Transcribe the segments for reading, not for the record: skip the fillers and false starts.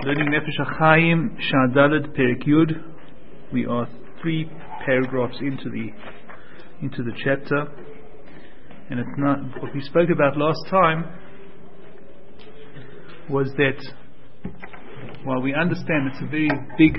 Learning Nefesh HaChaim, Sha'dalet Perek Yud. We are 3 paragraphs into the chapter, and it's not what we spoke about last time. Was that while we understand it's a very big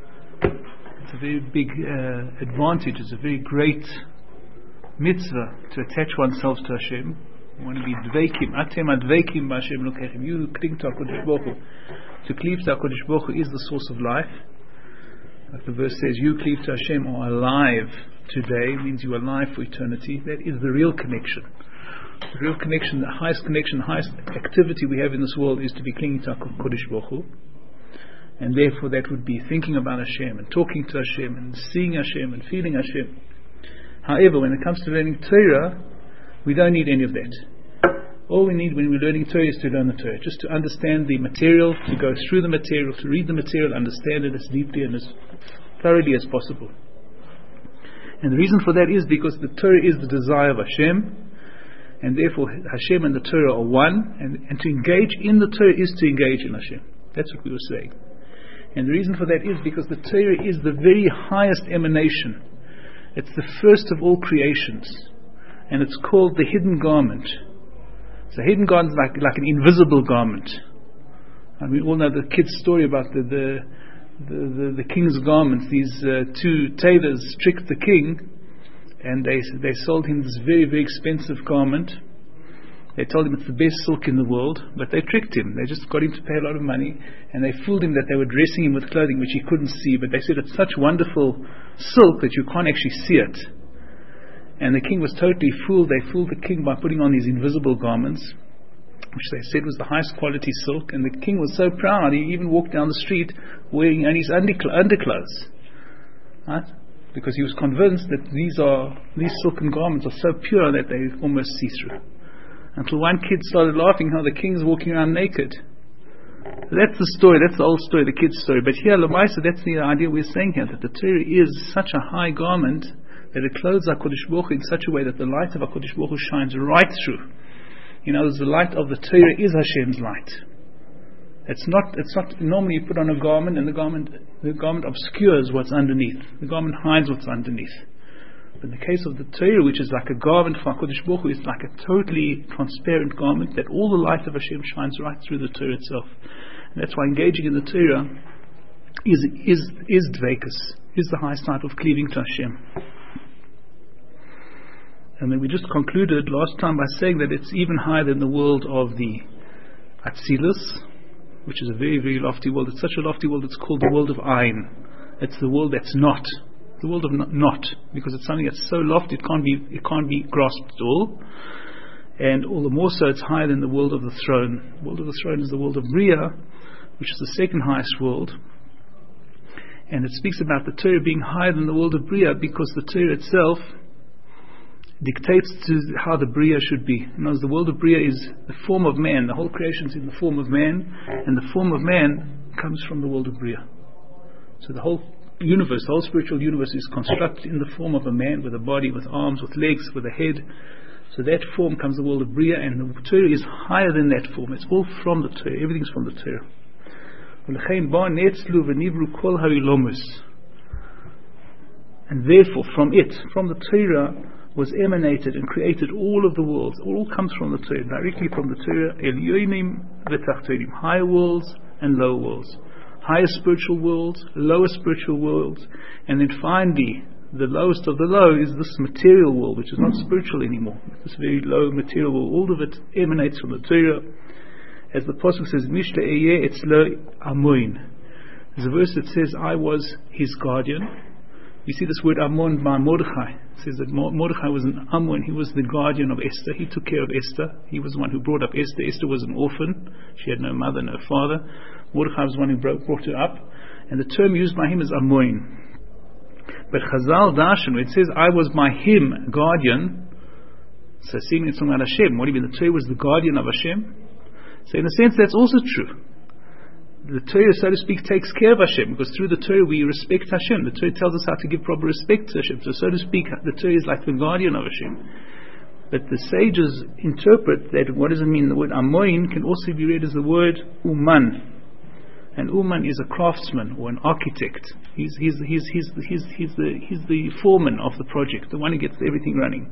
advantage, it's a very great mitzvah to attach oneself to Hashem. You want to be dveikim, atem adveikim b'Hashem lokechem. You cling to HaKadosh Baruch Hu. To cleave to HaKadosh Baruch Hu is the source of life. Like the verse says, you cleave to Hashem are alive today, means you are alive for eternity. That is the real connection. The real connection, the highest activity we have in this world is to be clinging to HaKadosh Baruch Hu. And therefore that would be thinking about Hashem and talking to Hashem and seeing Hashem and feeling Hashem. However, when it comes to learning Torah, we don't need any of that. All we need when we're learning Torah is to learn the Torah, just to understand the material, to go through the material, to read the material, understand it as deeply and as thoroughly as possible. And the reason for that is because the Torah is the desire of Hashem, and therefore Hashem and the Torah are one, and to engage in the Torah is to engage in Hashem. That's what we were saying. And the reason for that is because the Torah is the very highest emanation. It's the first of all creations, and it's called the hidden garment. So hidden garment is like an invisible garment. And we all know the kid's story about the king's garments. These 2 tailors tricked the king, and they sold him this very, very expensive garment. They told him it's the best silk in the world, but they tricked him. They just got him to pay a lot of money, and they fooled him that they were dressing him with clothing which he couldn't see, but they said it's such wonderful silk that you can't actually see it. And the king was totally fooled. They fooled the king by putting on these invisible garments, which they said was the highest quality silk, and the king was so proud he even walked down the street wearing only his underclothes, right? Because he was convinced that these silken garments are so pure that they almost see through. Until one kid started laughing how the king's walking around naked. That's the story, that's the old story, the kid's story. But here, Lamaisa, that's the idea we're saying here, that the Torah is such a high garment that it clothes HaKadosh Baruch Hu in such a way that the light of HaKadosh Baruch Hu shines right through. You know, the light of the Torah is Hashem's light. It's not normally you put on a garment and the garment obscures what's underneath. The garment hides what's underneath. But in the case of the Torah, which is like a garment for HaKadosh Baruch Hu, it's like a totally transparent garment that all the light of Hashem shines right through the Torah itself. And that's why engaging in the Torah is dveikus, is the highest type of cleaving to Hashem. And then we just concluded last time by saying that it's even higher than the world of the Atzilus, which is a very, very lofty world. It's such a lofty world, it's called the world of Ein. It's the world that's not. The world of not, because it's something that's so lofty it can't be grasped at all. And all the more so it's higher than the world of the throne. The world of the throne is the world of Bria, which is the second highest world. And it speaks about the Torah being higher than the world of Bria because the Torah itself dictates to how the Bria should be. In other words, the world of Bria is the form of man. The whole creation is in the form of man, and the form of man comes from the world of Bria. So the whole universe, the whole spiritual universe is constructed in the form of a man with a body, with arms, with legs, with a head. So that form comes the world of Bria, and the Torah is higher than that form. It's all from the Torah. Everything's from the Torah. And therefore from the Torah was emanated and created all of the worlds. All comes from the Torah, directly from the Torah. Elyonim v'tachtonim, higher worlds and lower worlds. Higher spiritual worlds, lower spiritual worlds, and then finally the lowest of the low is this material world, which is not spiritual anymore. This very low material world, all of it emanates from the Torah. As the Pasuk says, Mishla Eyeh Etzlo Amoin. There's a verse that says, I was his guardian. You see this word Amon by Mordechai. It says that Mordechai was an Amon. He was the guardian of Esther. He took care of Esther. He was the one who brought up Esther. Esther was an orphan. She had no mother, no father. Mordechai was the one who brought her up. And the term used by him is Amoin. But Chazal Darshan, it says, I was by him guardian. So seeing it's from Hashem. What do you mean? The Torah was the guardian of Hashem? So in a sense that's also true. The Torah, so to speak, takes care of Hashem, because through the Torah we respect Hashem. The Torah tells us how to give proper respect to Hashem. So to speak, the Torah is like the guardian of Hashem. But the sages interpret that what does it mean? The word Amoin can also be read as the word Uman. And Uman is a craftsman or an architect. He's the foreman of the project, the one who gets everything running.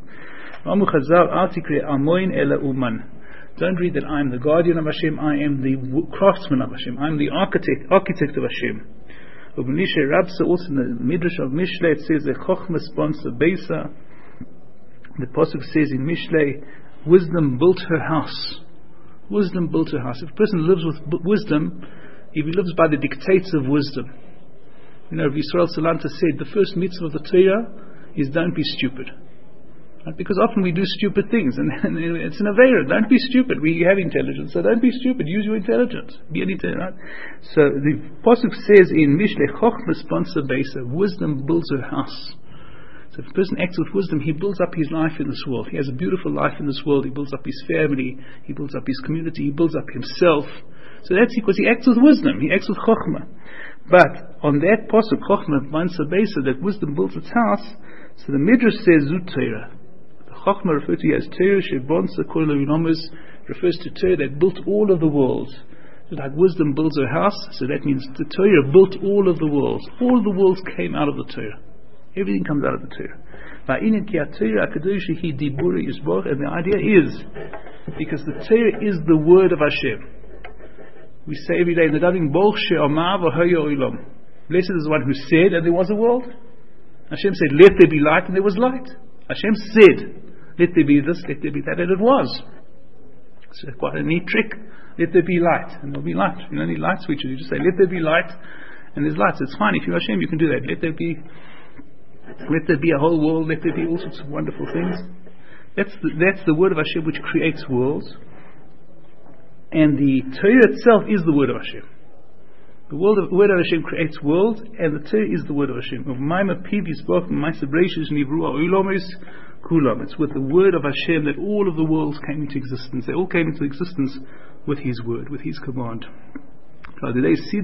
Don't read that I am the guardian of Hashem, I am the craftsman of Hashem, I am the architect of Hashem. Also in the Midrash of Mishlei it says, the Pasuk says in Mishlei, wisdom built her house. Wisdom built her house. If a person lives with wisdom, if he lives by the dictates of wisdom, Yisrael Salanta said, the first mitzvah of the Torah is don't be stupid. Because often we do stupid things, and it's an avera. Don't be stupid. We have intelligence, so don't be stupid. Use your intelligence. Be an intelligent. Right? So the pasuk says in Mishlei, Chochma sponsor besa, wisdom builds her house. So if a person acts with wisdom, he builds up his life in this world. He has a beautiful life in this world. He builds up his family. He builds up his community. He builds up himself. So that's because he acts with wisdom. He acts with chokhmah. But on that pasuk, Chochma sponsor besa, that wisdom builds its house. So the Midrash says Zut Torah. Chochmah referred to as Torah Shebonsa Kol Ha'olamus, refers to Torah that built all of the world. Just like wisdom builds her house, so that means the Torah built all of the worlds. All of the worlds came out of the Torah. Everything comes out of the Torah. And the idea is, because the Torah is the word of Hashem. We say every day in the Davening, blessed is the one who said, and there was a world. Hashem said, let there be light, and there was light. Hashem said, let there be this, let there be that, and it was. So quite a neat trick. Let there be light, and there'll be light. You don't need light switches. You just say, let there be light, and there's light. So it's fine. If you're Hashem, you can do that. Let there be a whole world. Let there be all sorts of wonderful things. That's the word of Hashem which creates worlds. And the Torah itself is the word of Hashem. The word of Hashem creates worlds, and the Torah is the word of Hashem. It's with the word of Hashem that all of the worlds came into existence. They all came into existence with His word, with His command. That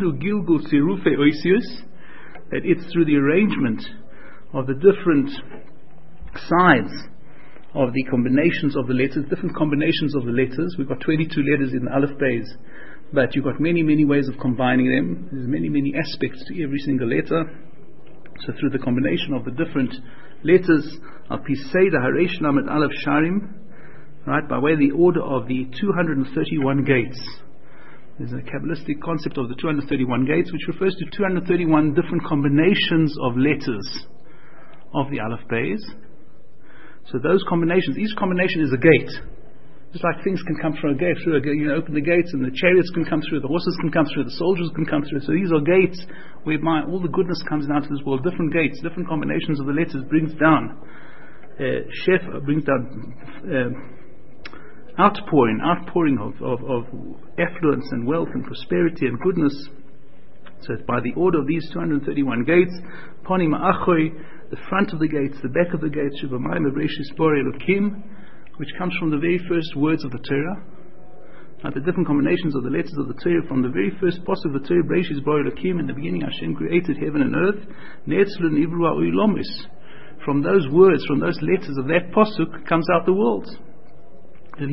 it's through the arrangement of the different sides of the combinations of the letters, different combinations of the letters. We've got 22 letters in the Aleph Beis, but you've got many, many ways of combining them. There's many, many aspects to every single letter. So through the combination of the different letters, Al Pisei the Haresh Lamed Aleph Sharim, right, by way of the order of the 231 gates. There's a Kabbalistic concept of the 231 gates, which refers to 231 different combinations of letters of the Aleph Beis. So those combinations, each combination is a gate. Just like things can come through a gate, open the gates and the chariots can come through, the horses can come through, the soldiers can come through. So these are gates whereby all the goodness comes down to this world. Different gates, different combinations of the letters brings down brings down outpouring of affluence and wealth and prosperity and goodness. So it's by the order of these 231 gates, Ponim Achoi, the front of the gates, the back of the gates, Shubamayim Bereshis Bore Elokim, which comes from the very first words of the Torah. Now the different combinations of the letters of the Torah, from the very first pasuk of the Torah, Bereshis Bore Elokim, in the beginning Hashem created heaven and earth, Ne'etzlu Nivru Ha'olam. From those words, from those letters of that pasuk comes out the worlds. Right?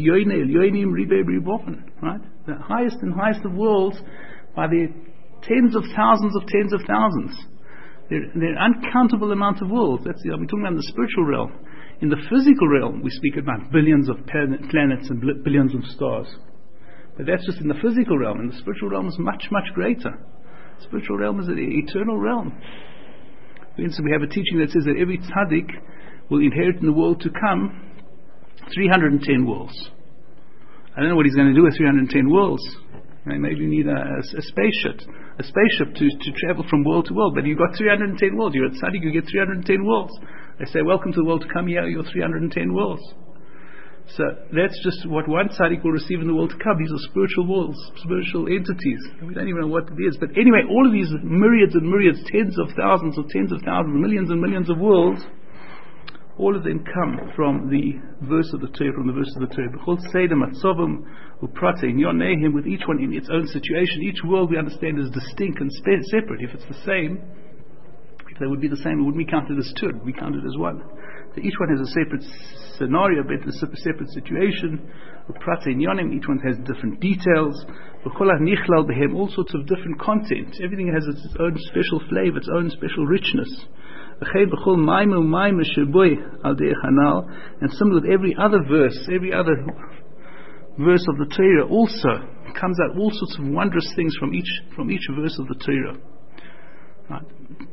The highest and highest of worlds by the tens of thousands. There are uncountable amounts of worlds. I'm talking about the spiritual realm. In the physical realm, we speak about billions of planets and billions of stars. But that's just in the physical realm. And the spiritual realm is much, much greater. The spiritual realm is an eternal realm. For instance, we have a teaching that says that every tzaddik will inherit in the world to come 310 worlds. I don't know what he's going to do with 310 worlds. Maybe you need a spaceship to travel from world to world. But you've got 310 worlds. You're a tzaddik, you get 310 worlds. They say, welcome to the world to come. Here are your 310 worlds. So that's just what one tzaddik will receive in the world to come. These are spiritual worlds, spiritual entities. We don't even know what it is. But anyway, all of these myriads and myriads, tens of thousands, millions and millions of worlds, all of them come from the verse of the Torah, from the verse of the Torah. With each one in its own situation. Each world we understand is distinct and separate. If it's the same, If they would be the same, it wouldn't be counted as two, it would be counted as one. So each one has a separate scenario, but a separate situation. Each one has different details. All sorts of different content. Everything has its own special flavor, its own special richness. And similar with every other verse of the Torah also comes out all sorts of wondrous things from each verse of the Torah. Right.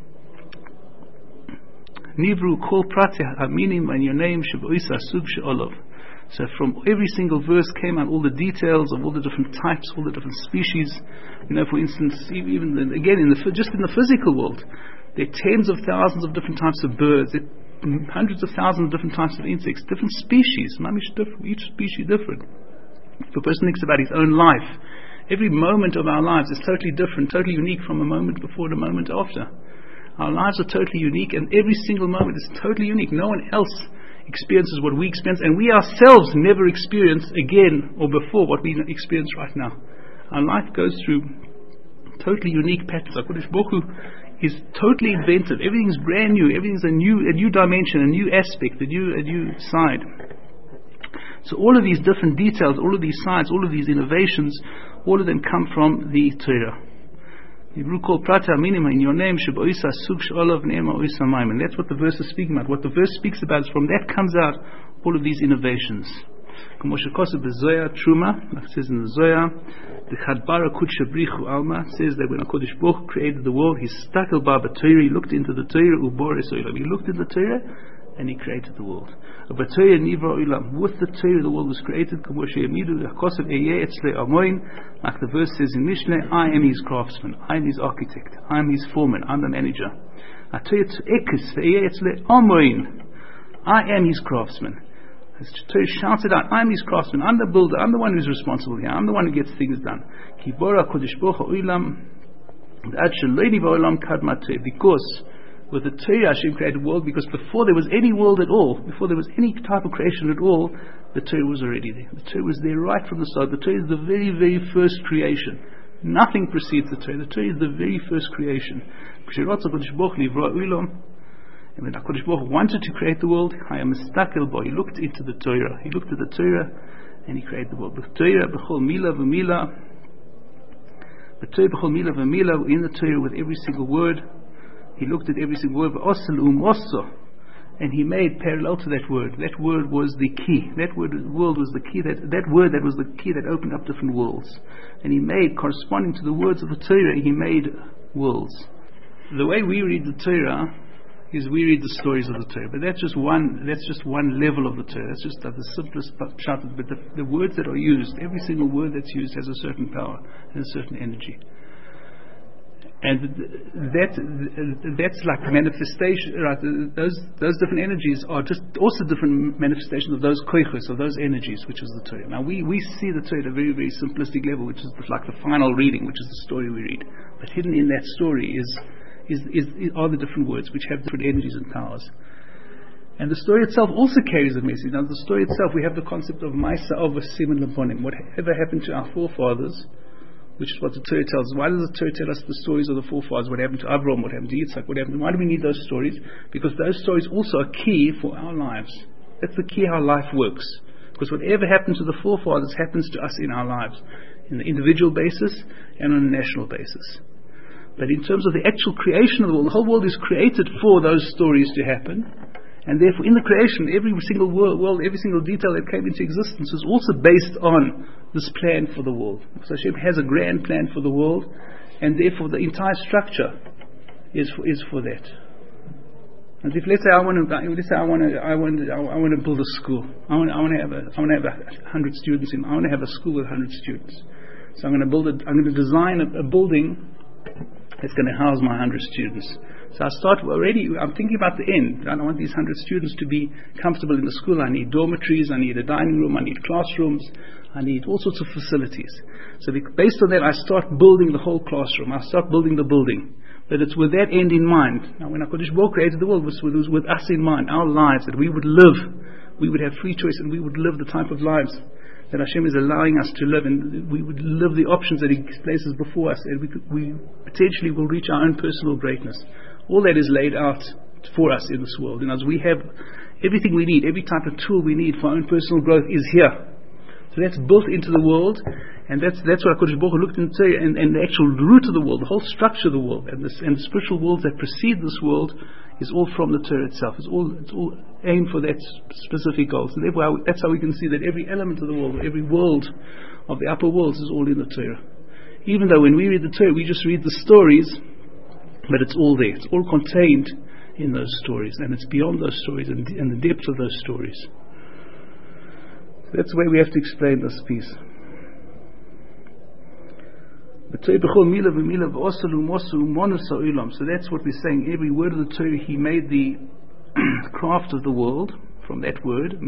Nivru kol prate aminim and your name sheboisa sug she'olov. So from every single verse came out all the details of all the different types, all the different species. For instance, even again just in the physical world, there are tens of thousands of different types of birds, there are hundreds of thousands of different types of insects, different species, each species different. If a person thinks about his own life, every moment of our lives is totally different, totally unique from a moment before and a moment after. Our lives are totally unique, and every single moment is totally unique. No one else experiences what we experience, and we ourselves never experience again or before what we experience right now. Our life goes through totally unique patterns. HaKadosh Baruch Hu is totally inventive. Everything's brand new. Everything's a new dimension, a new aspect, a new side. So all of these different details, all of these sides, all of these innovations, all of them come from the Torah. In your name, and that's what the verse is speaking about. What the verse speaks about is from that comes out all of these innovations. Like it says in the Zohar, it says that when HaKadosh Baruch Hu created the world, he looked into the Torah, he looked in the Torah and he created the world. With the Torah the world was created. Like the verse says in Mishnah, I am his craftsman, I am his architect, I am his foreman, I'm the manager. I am his craftsman. As Torah shouts it out, I am his craftsman, I'm the builder, I'm the one who's responsible here, I'm the one who gets things done. Because with the Torah Hashem created the world, because before there was any world at all, before there was any type of creation at all, the Torah was already there. The Torah was there right from the start. The Torah is the very, very first creation. Nothing precedes the Torah. The Torah is the very first creation. And when HaKadosh Baruch Hu wanted to create the world, he looked into the Torah. He looked at the Torah and he created the world. The Torah, b'chol mila v'mila, in the Torah with every single word. He looked at every single word, and he made parallel to that word. That word was the key. That word was the key. That word that was the key that opened up different worlds. And he made, corresponding to the words of the Torah, he made worlds. The way we read the Torah is we read the stories of the Torah, but that's just one level of the Torah. That's just the simplest part. But the words that are used, every single word that's used has a certain power and a certain energy. And that's like manifestation, right? Those different energies are just also different manifestations of those koichos, of those energies, which is the Torah. Now we see the Torah at a very, very simplistic level, which is like the final reading, which is the story we read. But hidden in that story are the different words, which have different energies and powers. And the story itself also carries a message. Now the story itself, we have the concept of Maisa of Siman Labonim. Whatever happened to our forefathers, which is what the Torah tells us. Why does the Torah tell us the stories of the forefathers? What happened to Avraham? What happened to Yitzhak? What happened? Why do we need those stories? Because those stories also are key for our lives. That's the key how life works. Because whatever happened to the forefathers happens to us in our lives, in the individual basis and on a national basis. But in terms of the actual creation of the whole world is created for those stories to happen. And therefore, in the creation, every single world, every single detail that came into existence is also based on this plan for the world. So Hashem has a grand plan for the world, and therefore the entire structure is for that. And if let's say I want to build a school, I want to have 100 students I want to have a school with 100 students. So I'm going to design a building that's going to house my 100 students. So I'm thinking about the end. I don't want these 100 students to be comfortable in the school. I need dormitories, I need a dining room, I need classrooms, I need all sorts of facilities. So based on that, I start building the whole classroom. I start building the building. But it's with that end in mind. Now when HaKadosh Baruch Hu created the world, it was with us in mind, our lives, that we would live. We would have free choice and we would live the type of lives that Hashem is allowing us to live, and we would live the options that He places before us, and we potentially will reach our own personal greatness. All that is laid out for us in this world. And as we have everything we need, every type of tool we need for our own personal growth is here. So that's built into the world, and that's what HaKadosh Baruch Hu looked into, and the actual root of the world, the whole structure of the world, and the spiritual worlds that precede this world is all from the Torah itself. It's all aimed for that specific goal. So therefore, that's how we can see that every element of the world, every world of the upper worlds is all in the Torah. Even though when we read the Torah, we just read the stories, but it's all there. It's all contained in those stories, and it's beyond those stories and the depth of those stories. That's the way we have to explain this piece. So that's what we're saying. Every word of the Torah, He made the craft of the world from that word.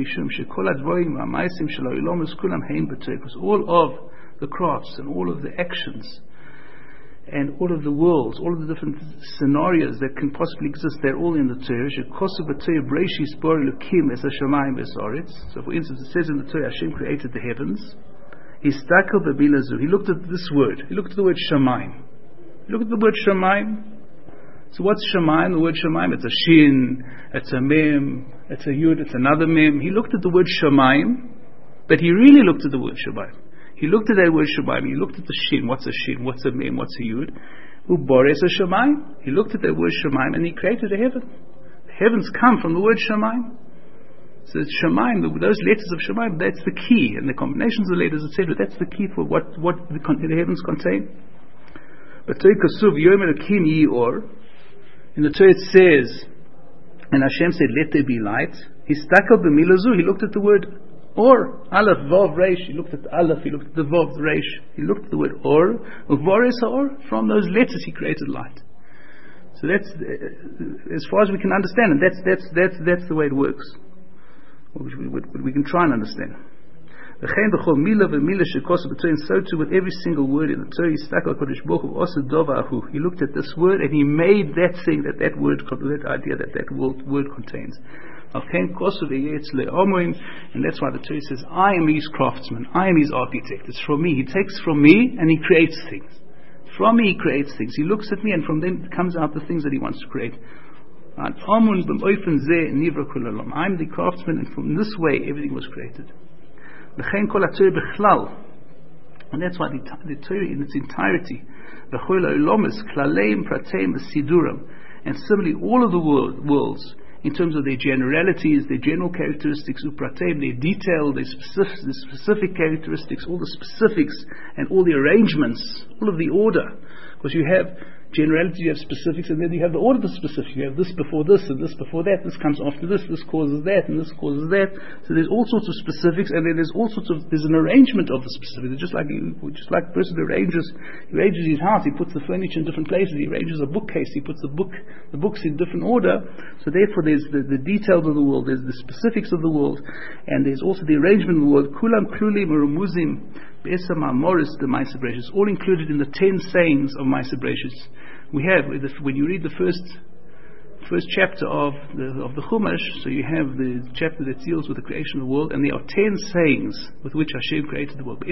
Because all of the crafts and all of the actions and all of the worlds, all of the different scenarios that can possibly exist, they're all in the Torah. So for instance, it says in the Torah, Hashem created the heavens. He looked at this word. He looked at the word Shamayim. He looked at the word Shamayim. So what's Shamayim? The word Shamayim, it's a Shin, it's a Mem, it's a Yud, it's another Mem. He looked at the word Shamayim, but he really looked at the word Shamayim. He looked at that word Shamayim, he looked at the Shin, what's a Shin, what's a Mem, what's a Yud. Ubores a Shamayim. He looked at that word Shamayim and he created a heaven. The heavens come from the word Shamayim. So it's Shamayim, those letters of Shamayim, that's the key, and the combinations of the letters, etc., that's the key for what the heavens contain. But in the Torah it says, and Hashem said, let there be light. He looked at the word Or, Aleph, Vav, Reish. He looked at the Aleph, he looked at the Vav, the Reish. He looked at the word Or. Uvares Or. From those letters he created light. So that's, as far as we can understand, and that's the way it works. We can try and understand. So too with every single word in the Torah, he looked at this word and he made that thing that word, that idea that word contains. And that's why the Torah says, I am his craftsman, I am his architect. It's from me. He takes from me and he creates things. From me he creates things. He looks at me and from then comes out the things that he wants to create. I'm the craftsman, and from this way everything was created. And that's why the Torah in its entirety, and similarly all of the worlds, in terms of their generalities, their general characteristics, their detail, their specific characteristics, all the specifics and all the arrangements, all of the order, because you have generality, you have specifics, and then you have the order of the specifics. You have this before this, and this before that, this comes after this causes that, and this causes that. So there's all sorts of specifics, and then there's an arrangement of the specifics. Just like a person who arranges his house, he puts the furniture in different places, he arranges a bookcase, he puts the books in different order. So therefore there's the details of the world, there's the specifics of the world, and there's also the arrangement of the world. Kulam klulim urumuzim be'esama moris the Ma'aser Bereshis, all included in the 10 sayings of Ma'aser Bereshis. We have, when you read the first chapter of the Chumash, so you have the chapter that deals with the creation of the world, and there are 10 sayings with which Hashem created the world. There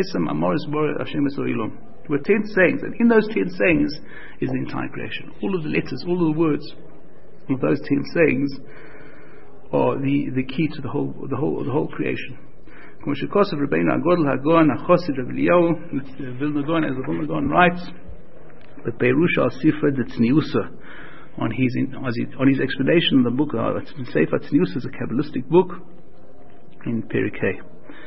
were 10 sayings, and in those 10 sayings is the entire creation. All of the letters, all of the words of those 10 sayings are the key to the whole creation. As the Vilna Gaon writes, the Perush al Sifra the Tzniusa, on his explanation of the book, Sefer Tzniusa is a Kabbalistic book in Perikei.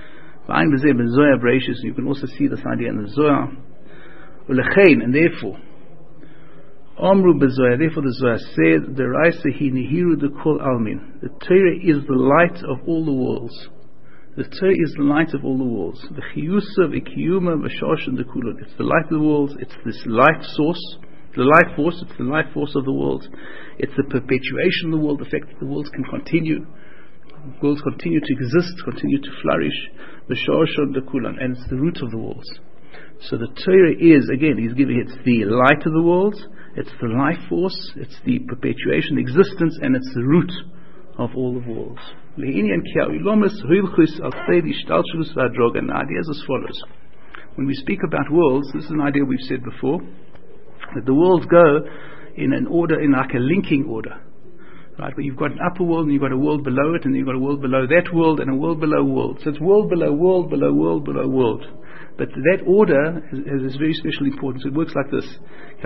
You can also see this idea in the Zohar. And therefore, therefore the Zohar said, the Raisa hi nihiru de kol almin. The Torah is the light of all the worlds. The Torah is the light of all the worlds. The chiyusa, the kiyuma, the shosh, and the kulon. It's the light of the worlds. It's this life source, the life force. It's the life force of the world. It's the perpetuation of the world. The fact that the worlds can continue, worlds continue to exist, continue to flourish. The shosh and the kulon, and it's the root of the worlds. So the Torah is, again, he's giving it's the light of the worlds. It's the life force. It's the perpetuation, the existence, and it's the root of all the worlds. The idea is as follows. When we speak about worlds, this is an idea we've said before, that the worlds go in an order, in like a linking order. Right, where you've got an upper world and you've got a world below it, and then you've got a world below that world and a world below world. So it's world below world below world below world. But that order is very special importance. It works like this. It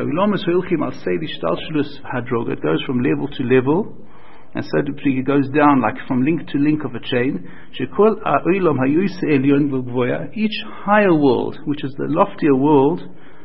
goes from level to level, and so to speak, it goes down like from link to link of a chain. Each higher world, which is the loftier world,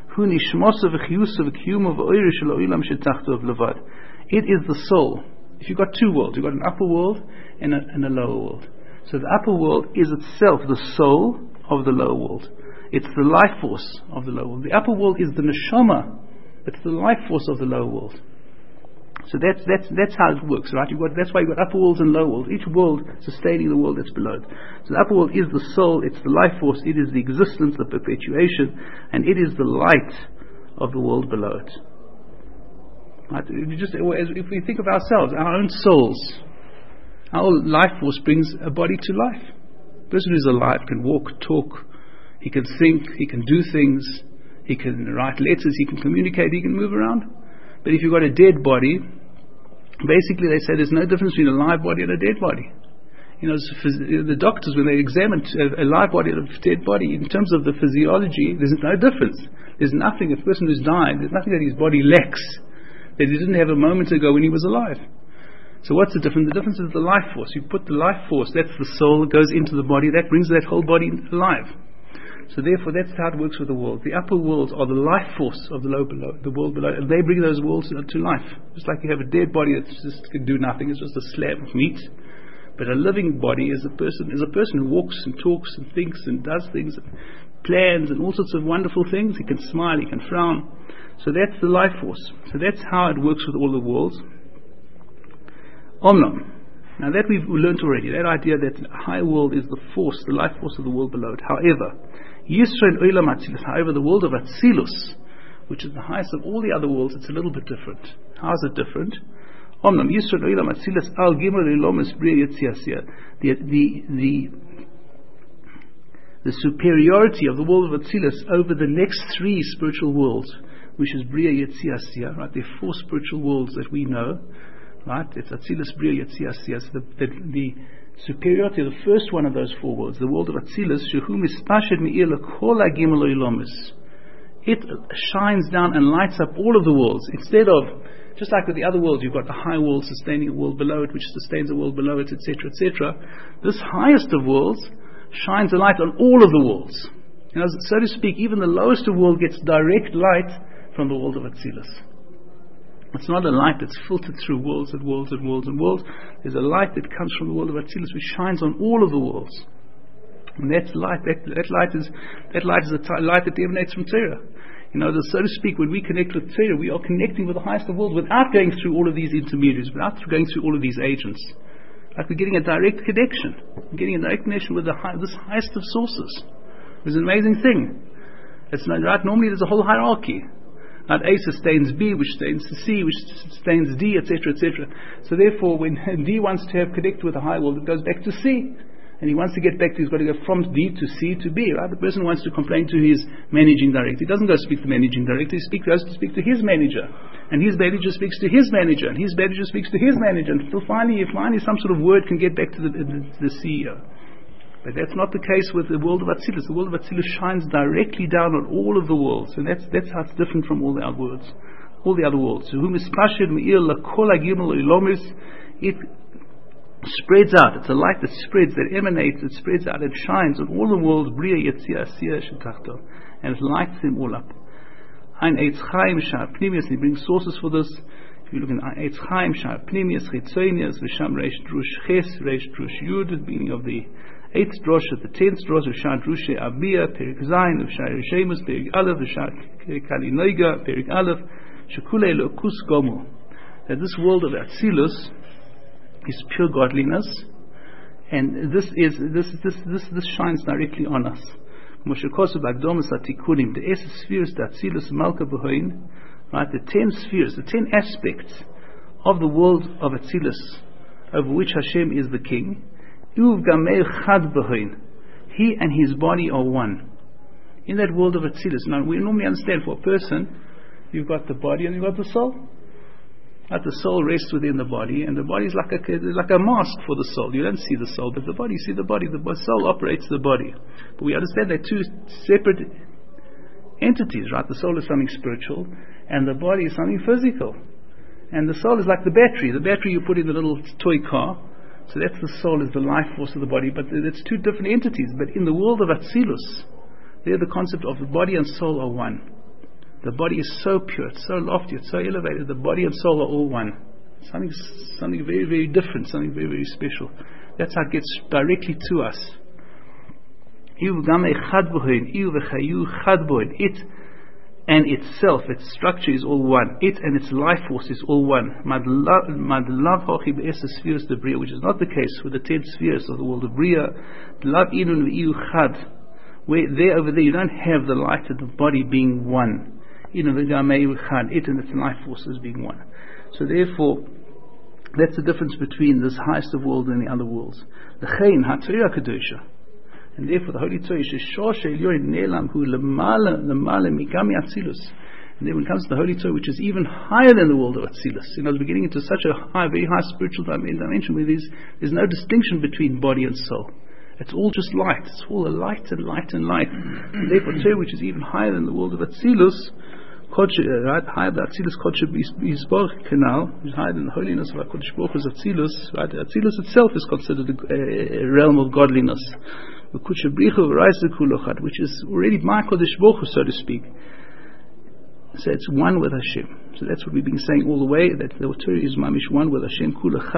it is the soul. If you've got two worlds, you've got an upper world and a lower world. So the upper world is itself the soul of the lower world. It's the life force of the lower world. The upper world is the neshama. It's the life force of the lower world. So that's how it works, right? That's why you've got upper worlds and lower worlds. Each world sustaining the world that's below it. So the upper world is the soul. It's the life force. It is the existence, the perpetuation, and it is the light of the world below it. Right? If we think of ourselves, our own souls, our life force brings a body to life. The person who's alive can walk, talk, he can think, he can do things, he can write letters, he can communicate, he can move around. But if you've got a dead body, basically they say there's no difference between a live body and a dead body. The doctors, when they examine a live body and a dead body, in terms of the physiology, there's no difference. There's nothing, a person who's died, there's nothing that his body lacks that he didn't have a moment ago when he was alive. So what's the difference? The difference is the life force. You put the life force, that's the soul that goes into the body, that brings that whole body alive. So therefore that's how it works with the world. The upper worlds are the life force of the world below, and they bring those worlds to life. Just like you have a dead body that just can do nothing, it's just a slab of meat. But a living body is a person who walks and talks and thinks and does things and plans and all sorts of wonderful things. He can smile, he can frown. So that's the life force. So that's how it works with all the worlds. Omnam. Now that we've learned already, that idea that the high world is the force, the life force of the world below it. However, the world of Atzilus, which is the highest of all the other worlds, it's a little bit different. How is it different? Omnam Yisrael Olam Atzilus Al Gimel Elomis Bria Yetziasia. The superiority of the world of Atzilus over the next three spiritual worlds, which is Bria Yetziasia, right? There are four spiritual worlds that we know, right? It's Atzilus, Bria, Yetziasia. So the superiority of the first one of those four worlds, the world of Atzilus, Shehu Mispashed Me'ir L'Kol HaGimel Oilomis. It shines down and lights up all of the worlds. Instead of, just like with the other worlds, you've got the high world sustaining a world below it, which sustains a world below it, etc., etc. This highest of worlds shines a light on all of the worlds. So to speak, even the lowest of world gets direct light from the world of Atzilus. It's not a light that's filtered through worlds and worlds and worlds and worlds. There's a light that comes from the world of Atzilus which shines on all of the worlds. And that light is a light that emanates from Torah. So to speak, when we connect with Torah, we are connecting with the highest of worlds without going through all of these intermediaries, without going through all of these agents. Like we're getting a direct connection. We're getting a direct connection with this highest of sources. It's an amazing thing. It's not right. Normally there's a whole hierarchy. Right? A sustains B, which sustains C, which sustains D, etc., etc. So therefore, when D wants to have connected with the high world, it goes back to C. And he wants to get back to, he's got to go from D to C to B, right? The person wants to complain to his managing director. He doesn't go speak to the managing director, he goes to speak to his manager. And his manager speaks to his manager, and his manager speaks to his manager, until finally some sort of word can get back to the CEO. But that's not the case with the world of Atzilus. The world of Atzilus shines directly down on all of the worlds. And that's how it's different from all the other worlds. All the other worlds. So, it spreads out. It's a light that spreads, that emanates, it spreads out, it shines on all the worlds. And it lights them all up. And he brings sources for this. If you look in Eitz Chaim, Shar Pnimius, Chitzonius, Visham Reish Drush Ches, Reish Drush Yud, beginning of the 8th drosh at the 10th drosh of Shar Drushe Abiyah, Perik Zayin, of Shar Yeshemus, Perik Aleph, of Shar Kali Noiga, Perik Aleph, Shekule Lokus Gomu. That this world of Atzilus is pure godliness, and this shines directly on us. Moshe Kosev Agdomus Atikunim, the spheres, the Atzilus Malka Behoin, right? The 10 spheres, the 10 aspects of the world of Atzilus, over which Hashem is the king. Uv Gamel Chad Behoin, he and his body are one. In that world of Atzilus, now we normally understand for a person, you've got the body and you've got the soul. But the soul rests within the body, and the body is like a mask for the soul. You don't see the soul, but the body, you see the body. The soul operates the body. But we understand they're two separate entities, right? The soul is something spiritual, and the body is something physical. And the soul is like the battery. The battery you put in the little toy car. So that's the soul, is the life force of the body. But it's two different entities. But in the world of Atzilus, there the concept of the body and soul are one. The body is so pure, it's so lofty, it's so elevated. The body and soul are all one. Something very, very different, something very, very special. That's how it gets directly to us. It and itself, its structure is all one. It and its life force is all one. Which is not the case with the 10 spheres of the world of Bria. Where there over there you don't have the light and the body being one. It and its life forces being one. So therefore, that's the difference between this highest of worlds and the other worlds. And therefore the Holy Torah is and then when it comes to the Holy Torah, which is even higher than the world of Atzilus, we're getting into such a very high spiritual dimension where there's no distinction between body and soul. It's all just light. It's all a light and light and light. And therefore Torah, which is even higher than the world of Atzilus, right? Higher than Atzilus Kodesh Yisborach Canal, which is higher than the holiness of HaKadosh Baruch Hu's Atzilus, right? Atzilus itself is considered a realm of godliness. Which is already my Kodesh Baruch Hu, so to speak. So it's one with Hashem. So that's what we've been saying all the way, that the Torah is mamish one with Hashem.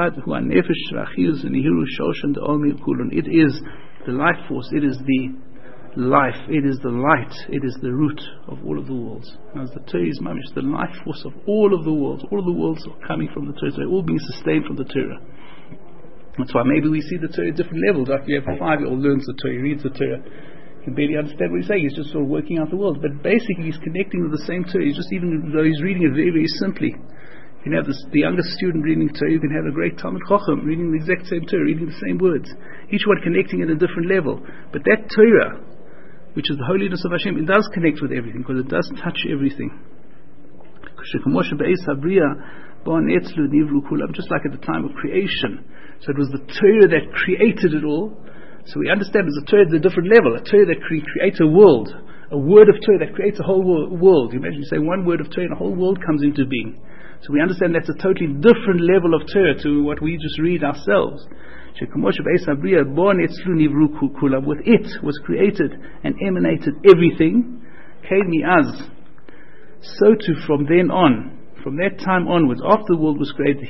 It is the life force, it is the life, it is the light, it is the root of all of the worlds. As the Torah is mamish, the life force of all of the worlds. All of the worlds are coming from the Torah. They're all being sustained from the Torah. That's why maybe we see the Torah at different levels. Like you have a 5-year-old learns the Torah, he reads the Torah. He can barely understand what he's saying. He's just sort of working out the world. But basically he's connecting with the same Torah. He's just, even though he's reading it very, very simply. You can have the youngest student reading Torah. You can have a great Talmud Chacham reading the exact same Torah, reading the same words. Each one connecting at a different level. But that Torah, which is the holiness of Hashem, it does connect with everything, because it does touch everything. Just like at the time of creation. So it was the Torah that created it all. So we understand there's a Torah at a different level, a Torah that creates a world, a word of Torah that creates a whole world. You imagine you say one word of Torah and a whole world comes into being. So we understand that's a totally different level of Torah to what we just read ourselves. With it was created and emanated everything. So too from then on, from that time onwards, after the world was created,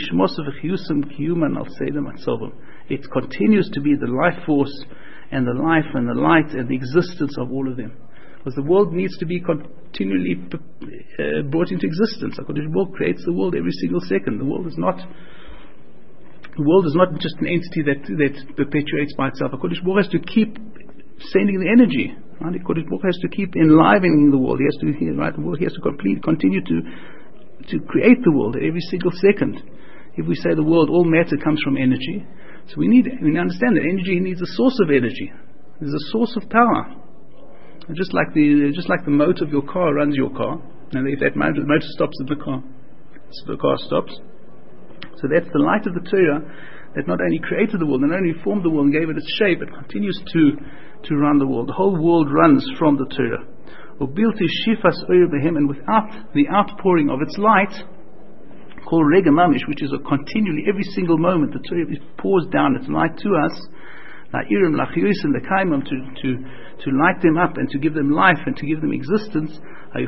it continues to be the life force and the life and the light and the existence of all of them. Because the world needs to be continually brought into existence. HaKadosh Baruch Hu creates the world every single second. The world is not just an entity that perpetuates by itself. HaKadosh Baruch Hu has to keep sending the energy. Right? HaKadosh Baruch Hu has to keep enlivening the world. He has to continue to create the world every single second. If we say the world, all matter comes from energy, so we understand that energy needs a source of energy. There's a source of power. And just like the motor of your car runs your car, and if that motor stops, the car stops. So that's the light of the Torah that not only created the world, not only formed the world and gave it its shape, it continues to run the world. The whole world runs from the Torah. And without the outpouring of its light, called Rega Mamish, which is a continually, every single moment, the Torah pours down its light to us, to light them up and to give them life and to give them existence. It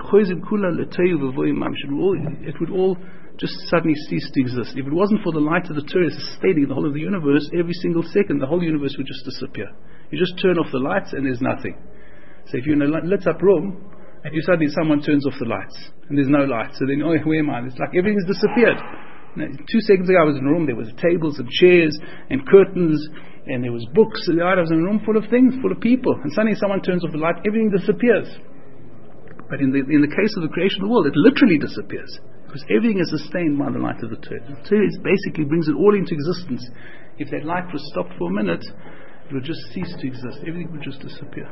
would all just suddenly cease to exist. If it wasn't for the light of the Torah sustaining the whole of the universe, every single second the whole universe would just disappear. You just turn off the lights and there's nothing. So if you're in a lit up room and you suddenly someone turns off the lights and there's no light, so then where am I? It's like everything's disappeared. Now, 2 seconds ago I was in a room, there was tables and chairs and curtains and there was books, and I was in a room full of things, full of people, and suddenly someone turns off the light, everything disappears. But in the case of the creation of the world, it literally disappears, because everything is sustained by the light of the Torah. The Torah basically brings it all into existence. If that light was stopped for a minute, it would just cease to exist. Everything would just disappear.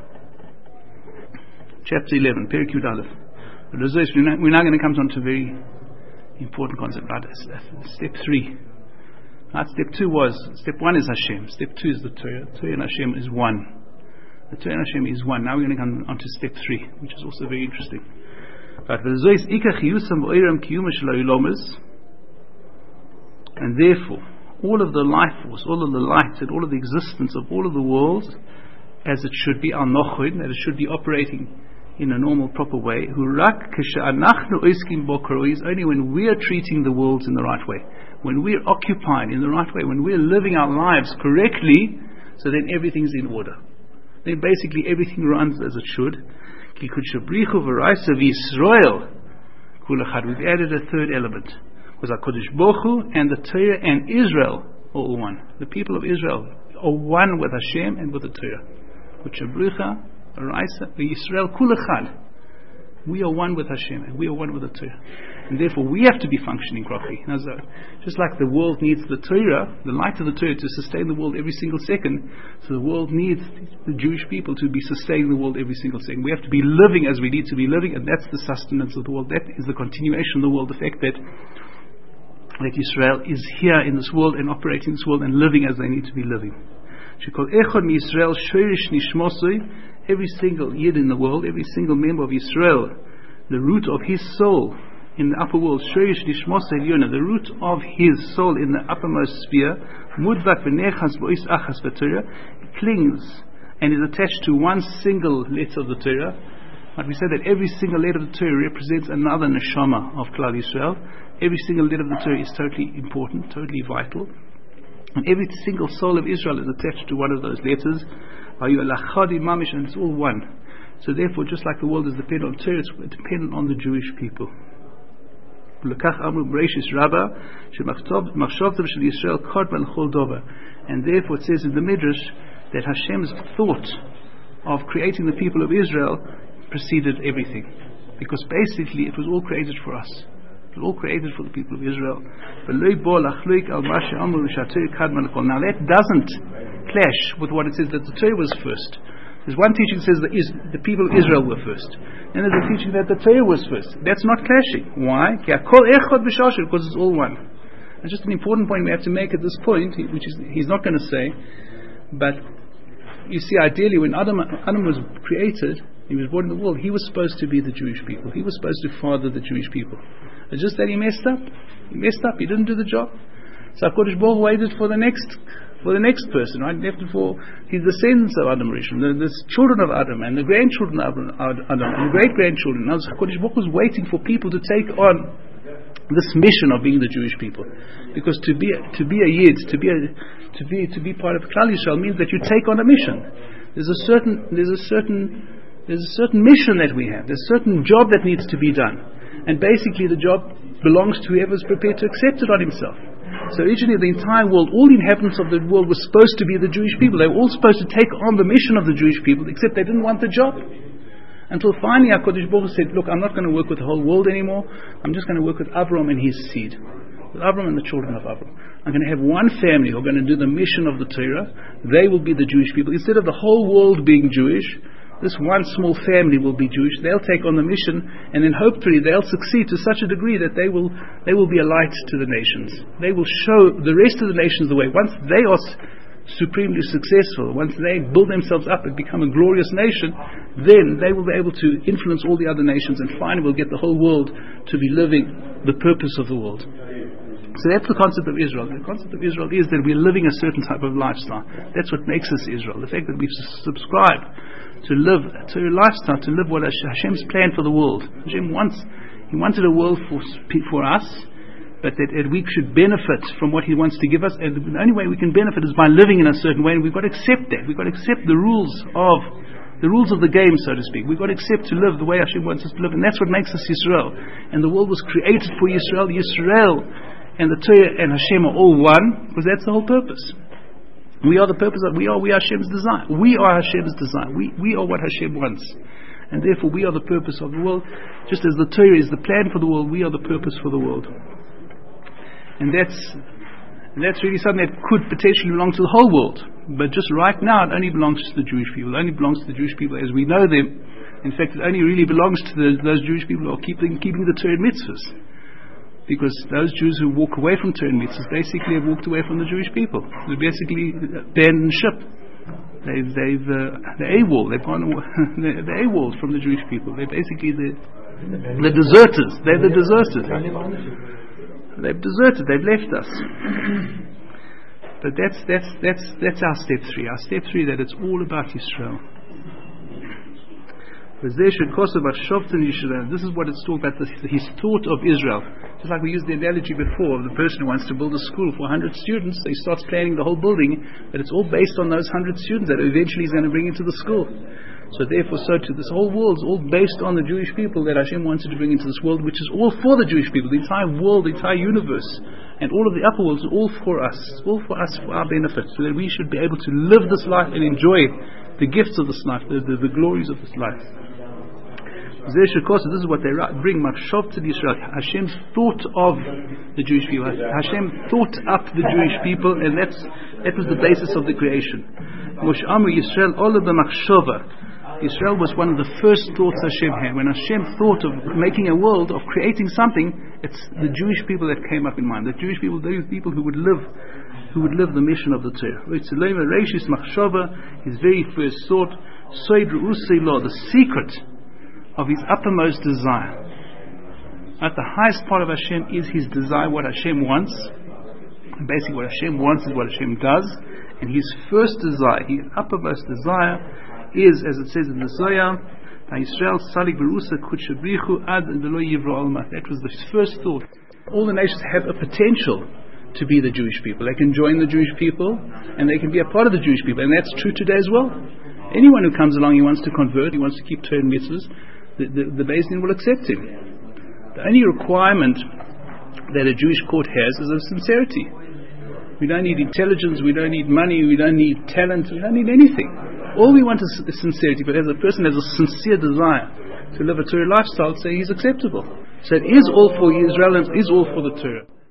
Chapter 11, Perek Yud Aleph. We're now going to come on to a very Important concept, right? Step 3. Right? Step 1 is Hashem. Step 2 is the Torah. Torah and Hashem is one. The Torah and Hashem is one. Now we're going to come on to step 3, which is also very interesting. Right? And therefore, all of the life force, all of the light, and all of the existence of all of the worlds, as it should be, that it should be operating in a normal, proper way, is only when we are treating the worlds in the right way, when we are occupied in the right way, when we are living our lives correctly, so then everything's in order. Then basically everything runs as it should. We've added a third element, because HaKadosh Baruch Hu and the Torah and Israel are all one. The people of Israel are one with Hashem and with the Torah. We are one with Hashem and we are one with the Torah, and therefore we have to be functioning properly. Just like the world needs the Torah, the light of the Torah, to sustain the world every single second, so the world needs the Jewish people to be sustaining the world every single second. We have to be living as we need to be living, and that's the sustenance of the world. That is the continuation of the world, the fact that Israel is here in this world and operating in this world and living as they need to be living. Every single Yid in the world, every single member of Israel, the root of his soul in the upper world, the root of his soul in the uppermost sphere, clings and is attached to one single letter of the Torah. But we say that every single letter of the Torah represents another neshama of Klal Yisrael. Every single letter of the Torah is totally important, totally vital. And every single soul of Israel is attached to one of those letters. And it's all one. So therefore, just like the world is dependent on Torah, it's dependent on the Jewish people. And therefore it says in the Midrash that Hashem's thought of creating the people of Israel preceded everything, because basically it was all created for us. It was all created for the people of Israel. Now that doesn't clash with what it says that the Torah was first. There's one teaching that says that the people of Israel were first, and there's a teaching that the Torah was first. That's not clashing. Why? Because it's all one. It's just an important point we have to make at this point, which is he's not going to say, but you see, ideally when Adam was created, he was born in the world, he was supposed to be the Jewish people. He was supposed to father the Jewish people. It's just that he messed up. He didn't do the job. So HaKadosh Baruch Hu waited for the next person, right? Left it for his descendants of Adam Rishon, the children of Adam, and the grandchildren of Adam, and great-grandchildren. Now HaKadosh Baruch Hu was waiting for people to take on this mission of being the Jewish people, because to be a Yid, to be part of Klal Yisrael means that you take on a mission. There's a certain mission that we have. There's a certain job that needs to be done, and basically the job belongs to whoever's prepared to accept it on himself. So originally the entire world, all the inhabitants of the world were supposed to be the Jewish people. They were all supposed to take on the mission of the Jewish people, except they didn't want the job. Until finally HaKadosh Baruch Hu said, look, I'm not going to work with the whole world anymore. I'm just going to work with Avram and his seed. With Avram and the children of Avram. I'm going to have one family who are going to do the mission of the Torah. They will be the Jewish people. Instead of the whole world being Jewish, this one small family will be Jewish. They'll take on the mission, and then hopefully they'll succeed to such a degree that they will be a light to the nations. They will show the rest of the nations the way. Once they are supremely successful, once they build themselves up and become a glorious nation, then they will be able to influence all the other nations, and finally will get the whole world to be living the purpose of the world. So that's the concept of Israel. The concept of Israel is that we're living a certain type of lifestyle. That's what makes us Israel. The fact that we've subscribed to live to a lifestyle, to live what Hashem's planned for the world. Hashem wanted a world for us, but that we should benefit from what He wants to give us, and the only way we can benefit is by living in a certain way, and we've got to accept that. We've got to accept the rules of the game, so to speak. We've got to accept to live the way Hashem wants us to live, and that's what makes us Yisrael. And the world was created for Yisrael. Yisrael and the Torah and Hashem are all one, because that's the whole purpose. We are the purpose of, we are Hashem's design. We are Hashem's design. We are what Hashem wants. And therefore we are the purpose of the world. Just as the Torah is the plan for the world, we are the purpose for the world. And that's really something that could potentially belong to the whole world. But just right now it only belongs to the Jewish people. It only belongs to the Jewish people as we know them. In fact, it only really belongs to those Jewish people who are keeping the Torah and mitzvahs. Because those Jews who walk away from Torah and mitzvahs basically have walked away from the Jewish people. They basically abandoned ship. They're AWOL. They've gone. They're AWOL from the Jewish people. They're basically the deserters. They're the deserters. They've deserted. They've left us. But that's our step 3. Our step 3, that it's all about Yisrael. This is what it's talking about, his thought of Israel. Just like we used the analogy before of the person who wants to build a school for 100 students, so he starts planning the whole building, but it's all based on those 100 students that eventually he's going to bring into the school. So therefore, so too, this whole world is all based on the Jewish people that Hashem wanted to bring into this world, which is all for the Jewish people, the entire world, the entire universe, and all of the upper worlds are all for us, for our benefit, so that we should be able to live this life and enjoy the gifts of this life, the glories of this life. This is what they bring. Hashem thought of the Jewish people. Hashem thought up the Jewish people, and that was the basis of the creation. Israel was one of the first thoughts Hashem had. When Hashem thought of making a world, of creating something, it's the Jewish people that came up in mind. The Jewish people, those people who would live the mission of the Torah. His very first thought, the secret of his uppermost desire. At the highest part of Hashem is his desire, what Hashem wants. And basically what Hashem wants is what Hashem does. And his first desire, his uppermost desire, is, as it says in the Zohar, that was the first thought. All the nations have a potential to be the Jewish people. They can join the Jewish people, and they can be a part of the Jewish people. And that's true today as well. Anyone who comes along, he wants to convert, he wants to keep Torah and mitzvahs, the Beis Din will accept him. The only requirement that a Jewish court has is of sincerity. We don't need intelligence, we don't need money, we don't need talent, we don't need anything. All we want is sincerity. But as a person has a sincere desire to live a Torah lifestyle, say he's acceptable. So it is all for Israel and it is all for the Torah.